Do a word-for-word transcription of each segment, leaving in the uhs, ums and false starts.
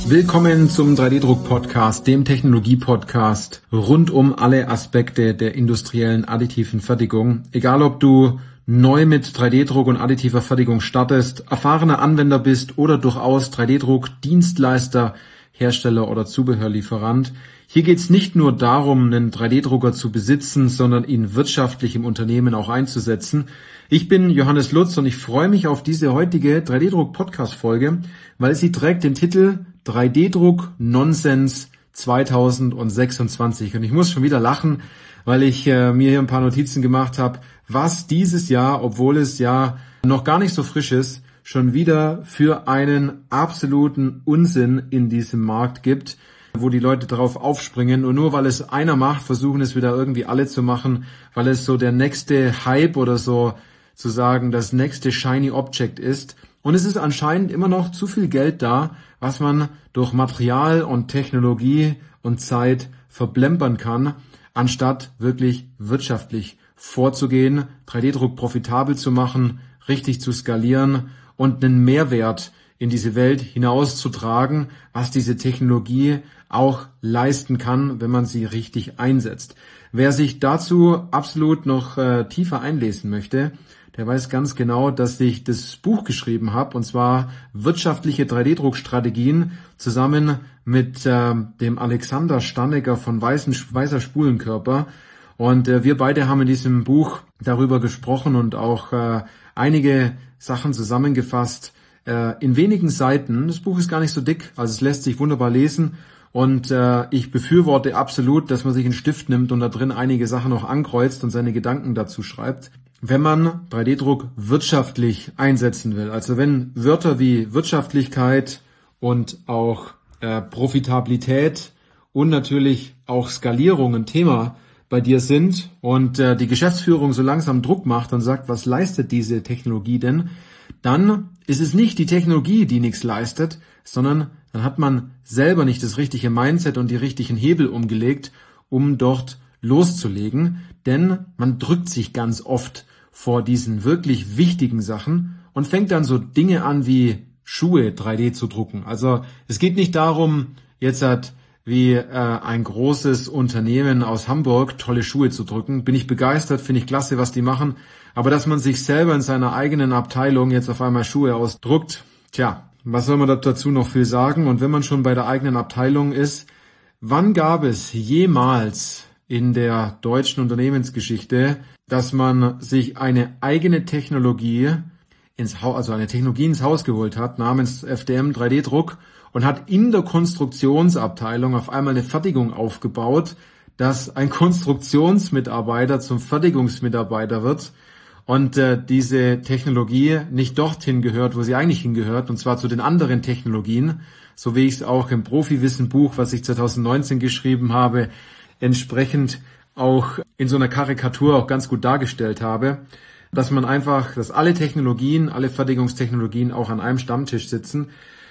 Willkommen zum drei D Druck Podcast, dem Technologie-Podcast rund um alle Aspekte der industriellen additiven Fertigung. Egal ob du neu mit drei D Druck und additiver Fertigung startest, erfahrener Anwender bist oder durchaus drei D Druck Dienstleister, Hersteller oder Zubehörlieferant. Hier geht es nicht nur darum, einen drei D Drucker zu besitzen, sondern ihn wirtschaftlich im Unternehmen auch einzusetzen. Ich bin Johannes Lutz und ich freue mich auf diese heutige drei D Druck Podcast Folge, weil sie trägt den Titel drei D Druck Nonsens zwanzig sechsundzwanzig. Und ich muss schon wieder lachen, weil ich äh, mir hier ein paar Notizen gemacht habe, was dieses Jahr, obwohl es ja noch gar nicht so frisch ist, schon wieder für einen absoluten Unsinn in diesem Markt gibt, wo die Leute drauf aufspringen und nur weil es einer macht, versuchen es wieder irgendwie alle zu machen, weil es so der nächste Hype oder so zu sagen, das nächste Shiny Object ist. Und es ist anscheinend immer noch zu viel Geld da, was man durch Material und Technologie und Zeit verplempern kann, anstatt wirklich wirtschaftlich vorzugehen, drei D Druck profitabel zu machen, richtig zu skalieren und einen Mehrwert in diese Welt hinauszutragen, was diese Technologie auch leisten kann, wenn man sie richtig einsetzt. Wer sich dazu absolut noch äh, tiefer einlesen möchte, der weiß ganz genau, dass ich das Buch geschrieben habe, und zwar Wirtschaftliche drei D Druck Strategien, zusammen mit äh, dem Alexander Stanecker von Weißen, Weißer Spulenkörper. Und äh, wir beide haben in diesem Buch darüber gesprochen und auch äh, einige Sachen zusammengefasst äh, in wenigen Seiten. Das Buch ist gar nicht so dick, also es lässt sich wunderbar lesen. Und äh, ich befürworte absolut, dass man sich einen Stift nimmt und da drin einige Sachen noch ankreuzt und seine Gedanken dazu schreibt. Wenn man drei D Druck wirtschaftlich einsetzen will, also wenn Wörter wie Wirtschaftlichkeit und auch äh, Profitabilität und natürlich auch Skalierung ein Thema bei dir sind und äh, die Geschäftsführung so langsam Druck macht und sagt, was leistet diese Technologie denn, dann ist es nicht die Technologie, die nichts leistet, sondern dann hat man selber nicht das richtige Mindset und die richtigen Hebel umgelegt, um dort loszulegen, denn man drückt sich ganz oft vor diesen wirklich wichtigen Sachen und fängt dann so Dinge an wie Schuhe drei D zu drucken. Also es geht nicht darum, jetzt hat wie äh, ein großes Unternehmen aus Hamburg tolle Schuhe zu drucken. Bin ich begeistert, finde ich klasse, was die machen. Aber dass man sich selber in seiner eigenen Abteilung jetzt auf einmal Schuhe ausdruckt, tja, was soll man dazu noch viel sagen? Und wenn man schon bei der eigenen Abteilung ist, wann gab es jemals in der deutschen Unternehmensgeschichte, dass man sich eine eigene Technologie ins Haus, also eine Technologie ins Haus geholt hat, namens F D M drei D Druck, und hat in der Konstruktionsabteilung auf einmal eine Fertigung aufgebaut, dass ein Konstruktionsmitarbeiter zum Fertigungsmitarbeiter wird und äh, diese Technologie nicht dorthin gehört, wo sie eigentlich hingehört, und zwar zu den anderen Technologien, so wie ich es auch im Profiwissen-Buch, was ich zwanzig neunzehn geschrieben habe, entsprechend auch in so einer Karikatur auch ganz gut dargestellt habe, dass man einfach, dass alle Technologien, alle Fertigungstechnologien auch an einem Stammtisch sitzen,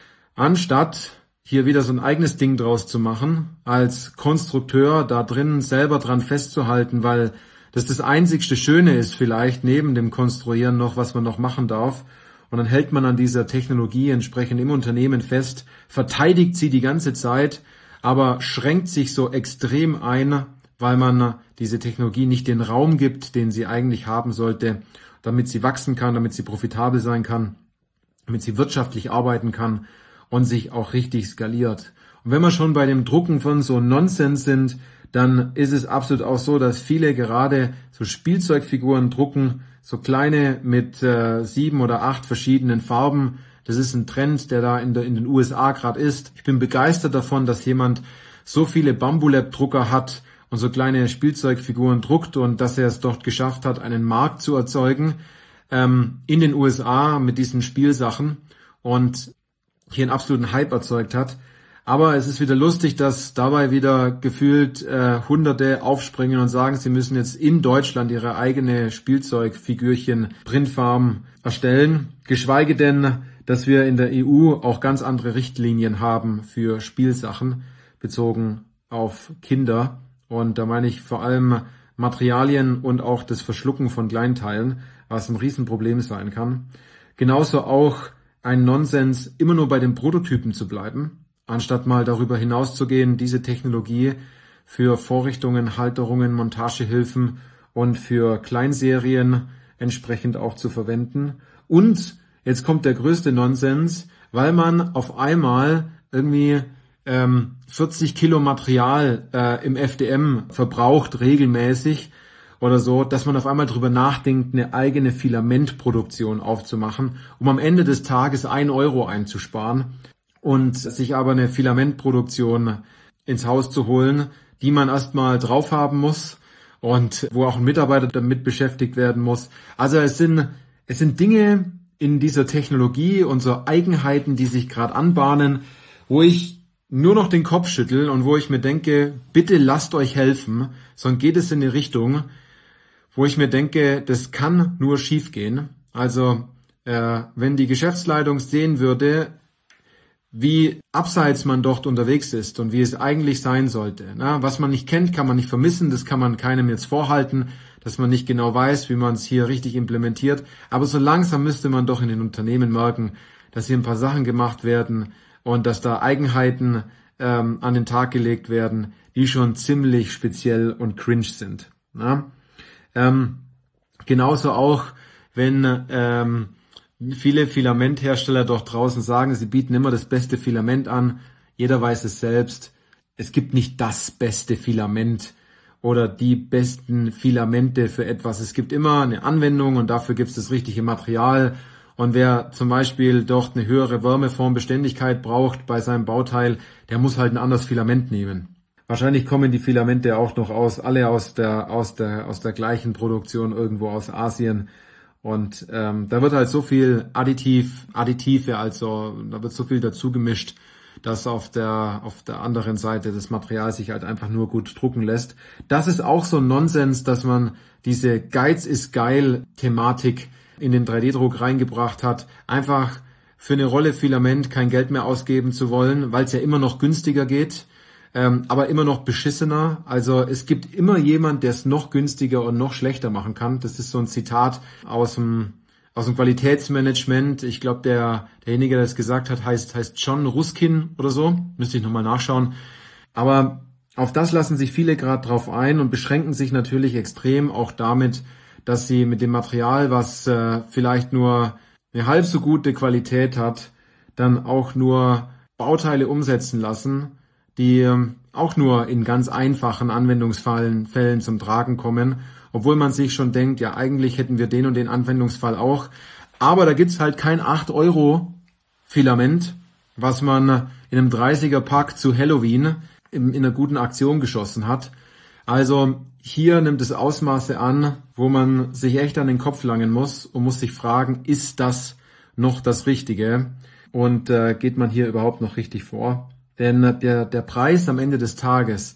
anstatt hier wieder so ein eigenes Ding draus zu machen, als Konstrukteur da drin selber dran festzuhalten, weil das das einzigste Schöne ist vielleicht neben dem Konstruieren noch, was man noch machen darf. Und dann hält man an dieser Technologie entsprechend im Unternehmen fest, verteidigt sie die ganze Zeit, aber schränkt sich so extrem ein, weil man diese Technologie nicht den Raum gibt, den sie eigentlich haben sollte, damit sie wachsen kann, damit sie profitabel sein kann, damit sie wirtschaftlich arbeiten kann und sich auch richtig skaliert. Und wenn wir schon bei dem Drucken von so Nonsens sind, dann ist es absolut auch so, dass viele gerade so Spielzeugfiguren drucken, so kleine mit äh, sieben oder acht verschiedenen Farben. Das ist ein Trend, der da in, der, in den U S A gerade ist. Ich bin begeistert davon, dass jemand so viele Bambulab-Drucker hat und so kleine Spielzeugfiguren druckt und dass er es dort geschafft hat, einen Markt zu erzeugen ähm, in den U S A mit diesen Spielsachen und hier einen absoluten Hype erzeugt hat. Aber es ist wieder lustig, dass dabei wieder gefühlt äh, Hunderte aufspringen und sagen, sie müssen jetzt in Deutschland ihre eigene Spielzeugfigürchen Printfarm erstellen. Geschweige denn, dass wir in der E U auch ganz andere Richtlinien haben für Spielsachen bezogen auf Kinder. Und da meine ich vor allem Materialien und auch das Verschlucken von Kleinteilen, was ein Riesenproblem sein kann. Genauso auch ein Nonsens, immer nur bei den Prototypen zu bleiben. anstatt mal darüber hinauszugehen, diese Technologie für Vorrichtungen, Halterungen, Montagehilfen und für Kleinserien entsprechend auch zu verwenden. Und jetzt kommt der größte Nonsens, weil man auf einmal irgendwie ähm, vierzig Kilo Material äh, im F D M verbraucht regelmäßig oder so, dass man auf einmal drüber nachdenkt, eine eigene Filamentproduktion aufzumachen, um am Ende des Tages ein Euro einzusparen und sich aber eine Filamentproduktion ins Haus zu holen, die man erstmal drauf haben muss und wo auch ein Mitarbeiter damit beschäftigt werden muss. Also es sind, es sind Dinge in dieser Technologie und so Eigenheiten, die sich gerade anbahnen, wo ich nur noch den Kopf schüttel und wo ich mir denke, bitte lasst euch helfen, sonst geht es in eine Richtung, wo ich mir denke, das kann nur schief gehen. Also äh, wenn die Geschäftsleitung sehen würde, wie abseits man dort unterwegs ist und wie es eigentlich sein sollte. Na, was man nicht kennt, kann man nicht vermissen, das kann man keinem jetzt vorhalten, dass man nicht genau weiß, wie man es hier richtig implementiert. Aber so langsam müsste man doch in den Unternehmen merken, dass hier ein paar Sachen gemacht werden und dass da Eigenheiten ähm, an den Tag gelegt werden, die schon ziemlich speziell und cringe sind. Na? Ähm, genauso auch, wenn ähm, viele Filamenthersteller doch draußen sagen, sie bieten immer das beste Filament an. Jeder weiß es selbst. Es gibt nicht das beste Filament oder die besten Filamente für etwas. Es gibt immer eine Anwendung und dafür gibt es das richtige Material. Und wer zum Beispiel dort eine höhere Wärmeformbeständigkeit braucht bei seinem Bauteil, der muss halt ein anderes Filament nehmen. Wahrscheinlich kommen die Filamente auch noch aus, alle aus der, aus der, aus der gleichen Produktion irgendwo aus Asien. Und ähm, da wird halt so viel Additiv, Additive, also da wird so viel dazu gemischt, dass auf der auf der anderen Seite das Material sich halt einfach nur gut drucken lässt. Das ist auch so ein Nonsens, dass man diese Geiz ist geil Thematik in den drei D Druck reingebracht hat, einfach für eine Rolle Filament kein Geld mehr ausgeben zu wollen, weil es ja immer noch günstiger geht. Ähm, aber immer noch beschissener. Also es gibt immer jemand, der es noch günstiger und noch schlechter machen kann. Das ist so ein Zitat aus dem aus dem Qualitätsmanagement. Ich glaube, der derjenige, der das gesagt hat, heißt heißt John Ruskin oder so. Müsste ich nochmal nachschauen. Aber auf das lassen sich viele gerade drauf ein und beschränken sich natürlich extrem auch damit, dass sie mit dem Material, was äh, vielleicht nur eine halb so gute Qualität hat, dann auch nur Bauteile umsetzen lassen, die auch nur in ganz einfachen Anwendungsfällen Fällen zum Tragen kommen, obwohl man sich schon denkt, ja eigentlich hätten wir den und den Anwendungsfall auch, aber da gibt's halt kein acht Euro Filament, was man in einem dreißiger Pack zu Halloween in, in einer guten Aktion geschossen hat. Also hier nimmt es Ausmaße an, wo man sich echt an den Kopf langen muss und muss sich fragen, ist das noch das Richtige und äh, geht man hier überhaupt noch richtig vor? Denn der, der Preis am Ende des Tages,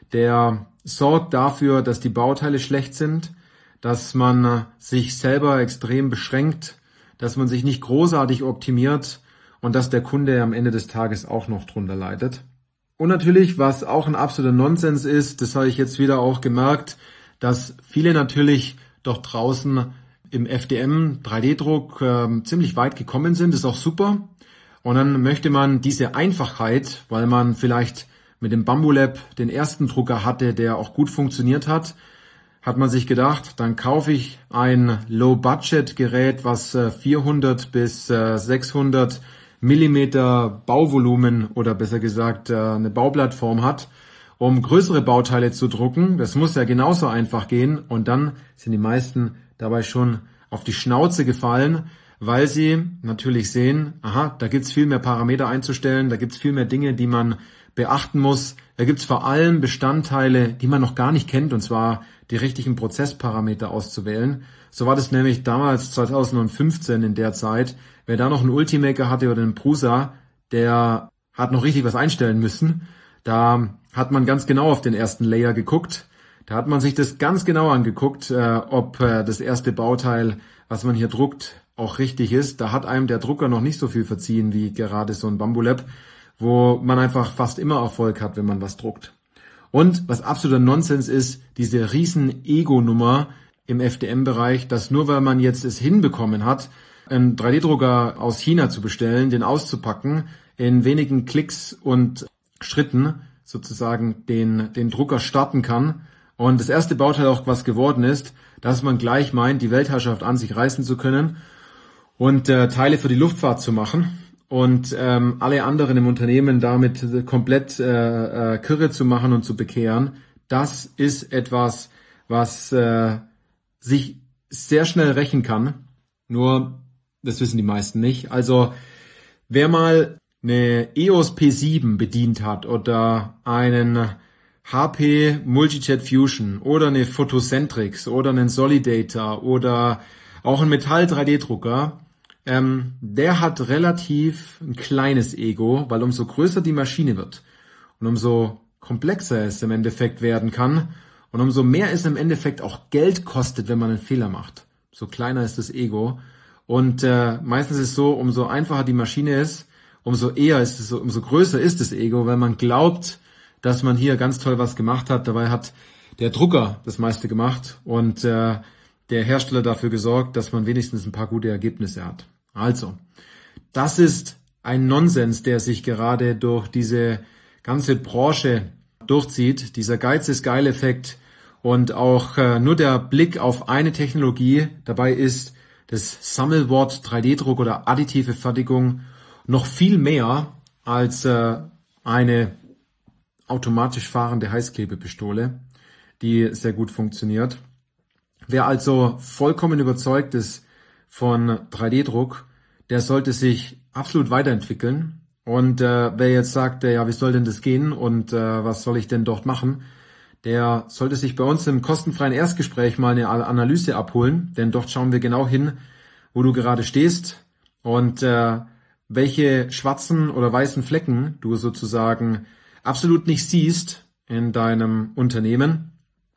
der sorgt dafür, dass die Bauteile schlecht sind, dass man sich selber extrem beschränkt, dass man sich nicht großartig optimiert und dass der Kunde am Ende des Tages auch noch drunter leidet. Und natürlich, was auch ein absoluter Nonsens ist, das habe ich jetzt wieder auch gemerkt, dass viele natürlich doch draußen im F D M drei D Druck äh, ziemlich weit gekommen sind, das ist auch super. Und dann möchte man diese Einfachheit, weil man vielleicht mit dem Bambulab den ersten Drucker hatte, der auch gut funktioniert hat, hat man sich gedacht, dann kaufe ich ein Low-Budget-Gerät, was vierhundert bis sechshundert Millimeter Bauvolumen oder besser gesagt eine Bauplattform hat, um größere Bauteile zu drucken. Das muss ja genauso einfach gehen. Und dann sind die meisten dabei schon auf die Schnauze gefallen, weil sie natürlich sehen, aha, da gibt's viel mehr Parameter einzustellen, da gibt's viel mehr Dinge, die man beachten muss. Da gibt's vor allem Bestandteile, die man noch gar nicht kennt, und zwar die richtigen Prozessparameter auszuwählen. So war das nämlich damals zweitausendfünfzehn in der Zeit. Wer da noch einen Ultimaker hatte oder einen Prusa, der hat noch richtig was einstellen müssen. Da hat man ganz genau auf den ersten Layer geguckt. Da hat man sich das ganz genau angeguckt, äh, ob äh, das erste Bauteil, was man hier druckt, auch richtig ist. Da hat einem der Drucker noch nicht so viel verziehen wie gerade so ein Bambulab, wo man einfach fast immer Erfolg hat, wenn man was druckt. Und was absoluter Nonsens ist, diese riesen Ego-Nummer im F D M-Bereich, dass nur weil man jetzt es hinbekommen hat, einen drei D Drucker aus China zu bestellen, den auszupacken, in wenigen Klicks und Schritten sozusagen den, den Drucker starten kann. Und das erste Bauteil auch was geworden ist, dass man gleich meint, die Weltherrschaft an sich reißen zu können und äh, Teile für die Luftfahrt zu machen und ähm, alle anderen im Unternehmen damit komplett äh, äh, kirre zu machen und zu bekehren. Das ist etwas, was äh, sich sehr schnell rächen kann. Nur, das wissen die meisten nicht. Also, wer mal eine E O S P sieben bedient hat oder einen H P Multijet Fusion oder eine Photocentrix oder einen Solidator oder auch einen Metall drei D Drucker, ähm, der hat relativ ein kleines Ego, weil umso größer die Maschine wird und umso komplexer es im Endeffekt werden kann und umso mehr es im Endeffekt auch Geld kostet, wenn man einen Fehler macht, so kleiner ist das Ego. Und äh, meistens ist es so, umso einfacher die Maschine ist, umso eher ist es, umso größer ist das Ego, weil man glaubt, dass man hier ganz toll was gemacht hat. Dabei hat der Drucker das meiste gemacht und äh, der Hersteller dafür gesorgt, dass man wenigstens ein paar gute Ergebnisse hat. Also, das ist ein Nonsens, der sich gerade durch diese ganze Branche durchzieht. Dieser Geiz ist geil Effekt und auch äh, nur der Blick auf eine Technologie. Dabei ist das Sammelwort drei D Druck oder additive Fertigung noch viel mehr als äh, eine automatisch fahrende Heißklebepistole, die sehr gut funktioniert. Wer also vollkommen überzeugt ist von drei D Druck, der sollte sich absolut weiterentwickeln. Und äh, wer jetzt sagt, äh, ja, wie soll denn das gehen und äh, was soll ich denn dort machen, der sollte sich bei uns im kostenfreien Erstgespräch mal eine Analyse abholen, denn dort schauen wir genau hin, wo du gerade stehst und äh, welche schwarzen oder weißen Flecken du sozusagen absolut nicht siehst in deinem Unternehmen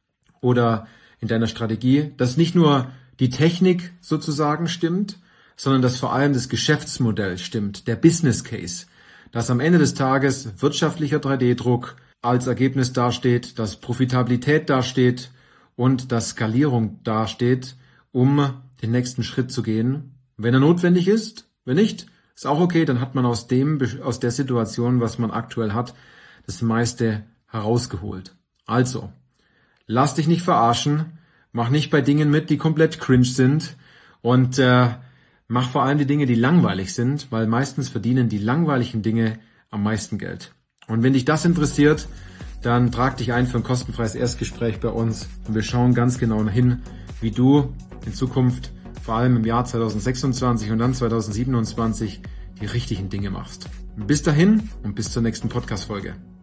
oder in deiner Strategie, dass nicht nur die Technik sozusagen stimmt, sondern dass vor allem das Geschäftsmodell stimmt, der Business Case, dass am Ende des Tages wirtschaftlicher drei D Druck als Ergebnis dasteht, dass Profitabilität dasteht und dass Skalierung dasteht, um den nächsten Schritt zu gehen, wenn er notwendig ist. Wenn nicht, ist auch okay, dann hat man aus dem, aus der Situation, was man aktuell hat, das meiste herausgeholt. Also, lass dich nicht verarschen, mach nicht bei Dingen mit, die komplett cringe sind und äh, mach vor allem die Dinge, die langweilig sind, weil meistens verdienen die langweiligen Dinge am meisten Geld. Und wenn dich das interessiert, dann trag dich ein für ein kostenfreies Erstgespräch bei uns und wir schauen ganz genau hin, wie du in Zukunft, vor allem im Jahr zweitausendsechsundzwanzig und dann zweitausendsiebenundzwanzig, die richtigen Dinge machst. Bis dahin und bis zur nächsten Podcast-Folge.